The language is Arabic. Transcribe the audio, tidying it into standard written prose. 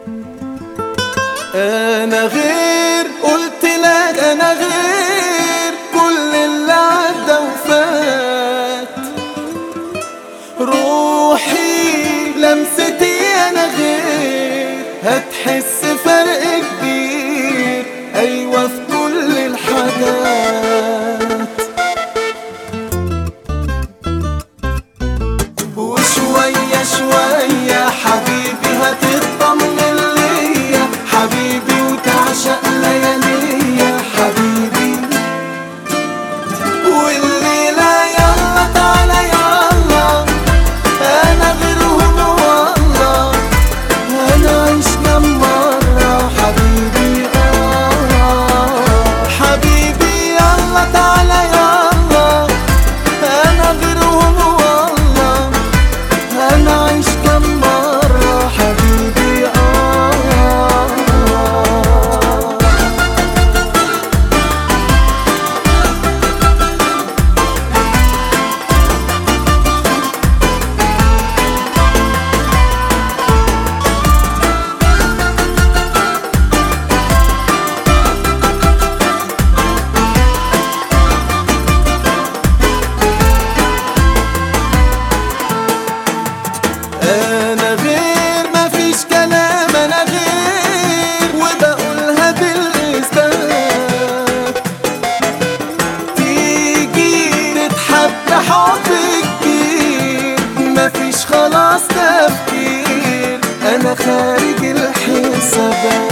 انا غير، قلت لك انا غير كل اللي عدى وفات. روحي لمستي انا غير، هتحس فرق كبير ايوه في كل الحاجات. وشوية شوية حبيبي هتطمن ليا حبيبي، وتعشق لياليا حبيبي. والليلة يلا تعالى يلا، أنا غيرهم والله هنعيش كم مرة حبيبي. حبيبي يلا تعالى يلا، أنا غيرهم والله هنعيش كم مرة حبيبي. أنا غير مفيش كلام، أنا غير وبقولها بالإثبات. تيجي تتحب حب كبير، مفيش خلاص تفكير، أنا خارج الحسابات.